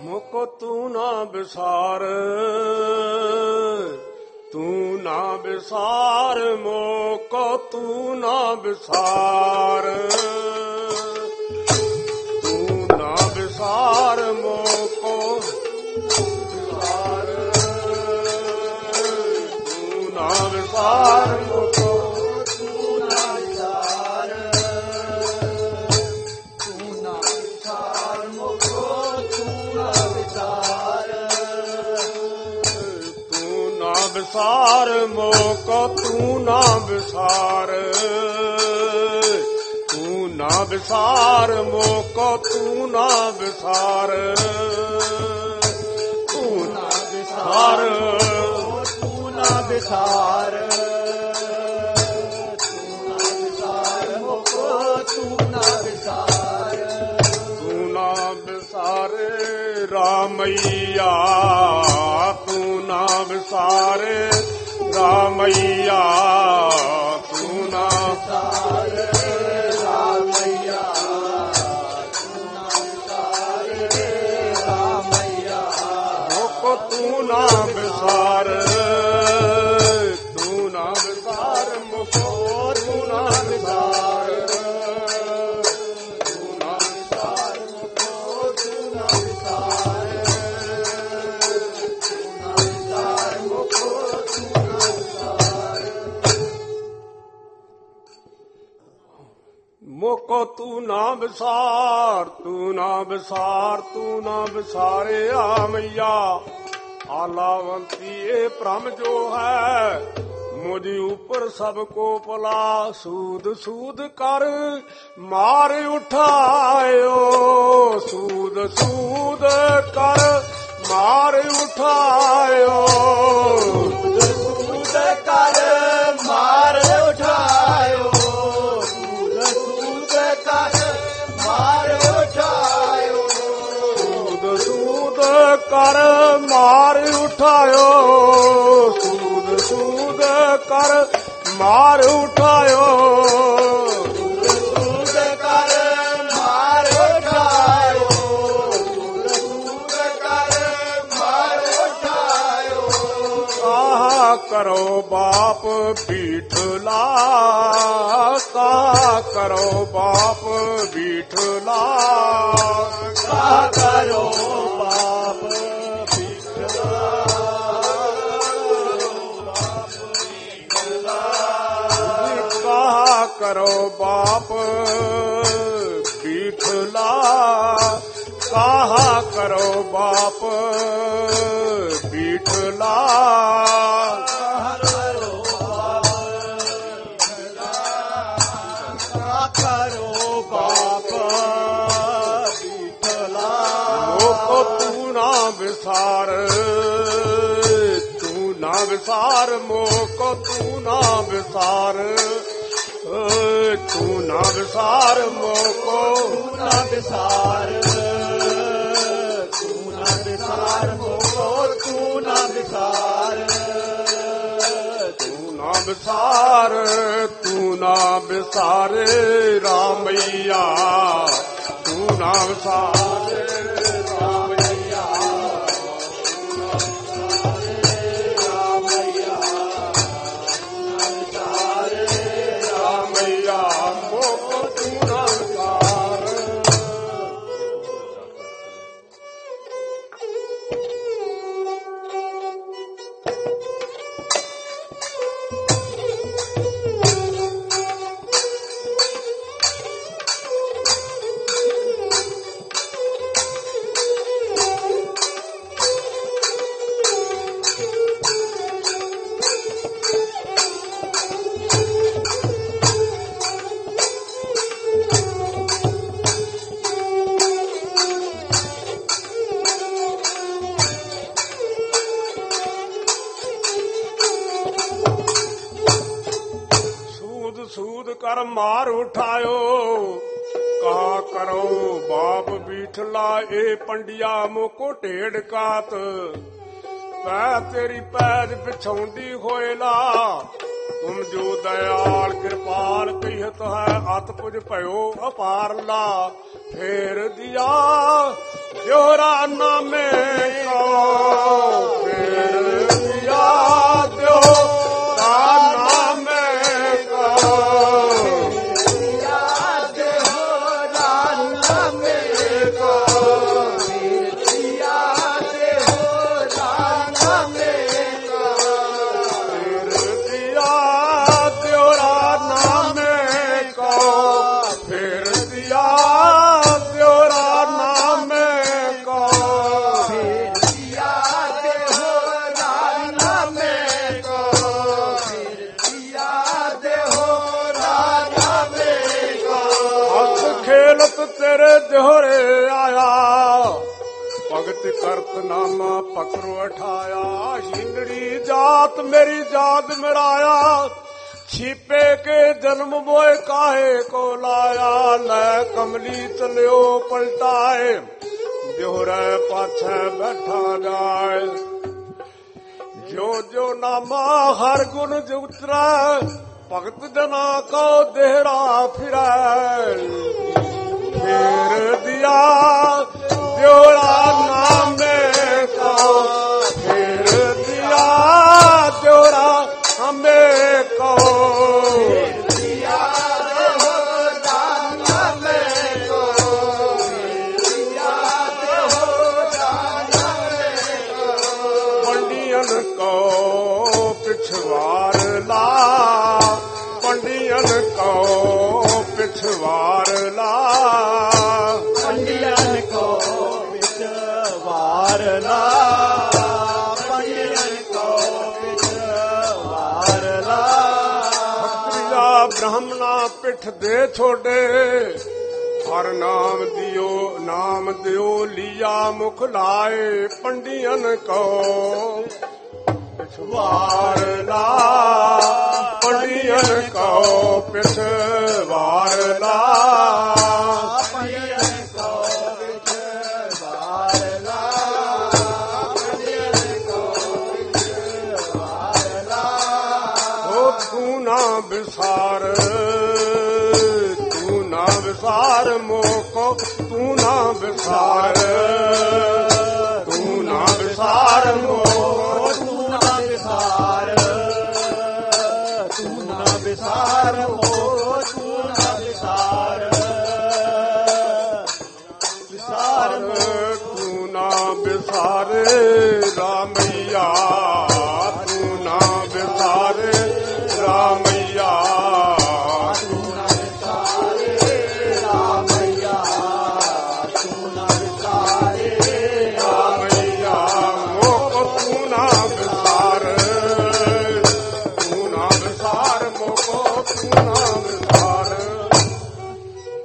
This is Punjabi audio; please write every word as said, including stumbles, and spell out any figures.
ਮੁਕੋ ਤੂੰ ਨਾ ਵਿਸਾਰ, ਤੂੰ ਨਾ ਵਿਸਾਰ ਮੋਕੋ ਤੂੰ ਨਾ ਵਿਸਾਰ, ਤੂੰ ਨਾ ਵਿਸਾਰ ਮੋਕੋ ਵਿਸਾਰ, ਤੂੰ ਨਾ ਵਿਸਾਰ ਮੋਕੋ ਤੂੰ ਨਾ ਵਿਸਾਰ, ਤੂੰ ਨਾ ਵਿਸਾਰ ਮੋਕੋ ਤੂੰ ਨਾ ਵਿਸਾਰ, ਤੂੰ ਨਾ ਵਿਸਾਰ ਮੋਕੋ ਤੂੰ ਨਾ ਵਿਸਾਰ, ਤੂੰ ਨਾ ਵਿਸਾਰ ਮੋਕੋ ਤੂੰ ਨਾ ਵਿਸਾਰ, ਤੂੰ ਨਾ ਵਿਸਾਰ ਤੂੰ ਨਾ ਵਿਸਾਰ, ਤੂੰ ਨਾ ਵਿਸਾਰ ਮੋਕੋ ਤੂੰ ਨਾ ਵਿਸਾਰ, ਤੂੰ ਨਾ ਵਿਸਾਰੇ ਰਾਮਈਆ, ਤੂੰ ਨਾ ਵਿਸਾਰੇ ਰਾਮਈਆ, ਤੂੰ ਨਾ ਵਿਸਾਰੇ ਰਾਮਈਆ, ਤੂੰ ਨਾ ਵਿਸਾਰੇ ਰਾਮਈਆ ਮੋਕੋ ਤੂੰ ਨਾ ਵਿਸਾਰ, ਤੂੰ ਨਾ ਵਿਸਾਰ ਮੋਕੋ ਤੂੰ ਨਾ ਵਿਸਾਰ, ਤੂੰ ਨਾ ਵਿਸਾਰ ਮੋਕੋ ਤੂੰ ਨਾ ਵਿਸਾਰ, ਤੂੰ ਨਾ ਵਿਸਾਰ ਮੋਕੋ ਤੂੰ ਨਾ ਵਿਸਾਰ, ਮੋਕੋ ਤੂੰ ਨਾ ਵਿਸਾਰ, ਤੂੰ ਨਾ ਵਿਸਾਰ, ਤੂੰ ਨਾ ਵਿਸਾਰੇ ਆਮਈਆ, ਆਲਾਵੰਤੀ ਇਹ ਭ੍ਰਮ ਜੋ ਹੈ ਮੁਝ ਉਪਰ ਸਭ ਕੋ ਭਲਾ, ਸੂਦ ਸੂਦ ਕਰ ਮਾਰ ਉਠਾਇਓ, ਸੂਦ ਸੂਦ ਕਰ ਮਾਰ ਉਠਾਇਓ, ਸੂਦ ਸੂਦ ਕਰ ਮਾਰ ਉਠਾਇਓ, ਸੂਦ ਸੂਦ ਕਰ ਮਾਰ ਉਠਾਇਓ, ਸੂਦ ਸੂਦ ਕਰ ਮਾਰ ਉਠਾਇਓ, ਸੂਦ ਸੂਦ ਕਰ ਮਾਰ ਉਠਾਇਓ, ਸੂਦ ਸੂਦ ਕਰ ਮਾਰ ਉਠਾਇਓ, ਸੂਦ ਸੂਦ ਕਰ ਮਾਰ ਉਠਾਇਓ, ਕਾਹਾ ਕਰੋ ਬਾਪ ਬੀਠਲਾ, ਕਾਹਾ ਕਰੋ ਬਾਪ ਬੀਠਲਾ, ਕਾਹਾ ਕਰੋ ਬਾਪ ਬੀਠਲਾ, ਕਾਹਾ ਕਰੋ ਬਾਪ ਬੀਠਲਾ, ਕਾਹਾ ਕਰੋ ਬਾਪ ਬੀਠਲਾ, ਕਾਹਾ ਕਰੋ ਬਾਪ ਬੀਠਲਾ, ਕਰੋ ਬਾਪ ਬੀਠਲਾ ਮੋਕੋ ਤੂੰ ਨਾ ਵਿਸਾਰ, ਤੂੰ ਨਾ ਵਿਸਾਰ ਮੋਕੋ ਤੂੰ ਨਾ ਵਿਸਾਰ, ਤੂੰ ਨਾ ਵਿਸਾਰ ਮੋਕੋ ਤੂੰ ਨਾ ਵਿਸਾਰ, ਤੂੰ ਨਾ ਵਿਸਾਰ ਮੋਕੋ ਤੂੰ ਨਾ ਵਿਸਾਰ, ਤੂੰ ਨਾ ਵਿਸਾਰ ਤੂੰ ਨਾ ਵਿਸਾਰੇ ਰਾਮਈਆ, ਤੂੰ ਨਾ ਵਿਸਾਰੇ ਰਾਮਈਆ, ਤੂੰ ਨਾ ਵਿਸਾਰੇ ਰਾਮਈਆ, ਤੂੰ ਨਾ ਵਿਸਾਰੇ ਰਾਮਈਆ ਮੋਕੋ ਤੂੰ ਨਾ ਵਿਸਾਰ, ਸੂਦ ਕਰ ਮਾਰ ਉਠਾਇਓ, ਕਹਾ ਕਰੋ ਬਾਪ ਬੀਠਲਾ, ਇਹ ਪੰਡਿਆ ਮੋਕੋ ਢੇੜ ਕਾਤ, ਪੈ ਤੇਰੀ ਪੈਜ ਪਿਛਾਉਂਦੀ ਹੋਏਲਾ, ਤੁਮ ਜੋ ਦਇਆਲ ਕਿਰਪਾਲ ਕਹਿਤ ਹੈ, ਅਤ ਪੁਜ ਭਇਓ ਅਪਾਰਲਾ, ਫੇਰ ਦਿਆ त्योरा नामे को फिर दिया त्योरा नामे को तेरे दोहरे आया भगत करत नामा पकड़ो अठाया हिंदड़ी जात मेरी जात मिराया छिपे के जन्म बोए काहे को लाया ले कमली चलियो पलटाए दोहरे पाछे बैठा जाए जो जो नामा हर गुण उतरा भगत जना को देहरा फिराए फिर दिया त्योरा नामे को फिर दिया त्योरा हमें को पंडियन को पिछवार ला पंडियन को पिछवार ला पंडियन को पिछवार ला पंडियन को पिछवार ला क्षत्रिया ब्राह्मणा पिठ दे छोड़े हर नाम दियो नाम दियो लिया मुख लाए पंडियन को पिछवार ला पंडियन को पिछवार ला पंडियन को पिछवार ला पंडियन को पिछवार ला ओ तू ना विसार तू ना विसार मोको तू ना विसार तू ना विसार मोको तू ना विसार तू ना विसार हो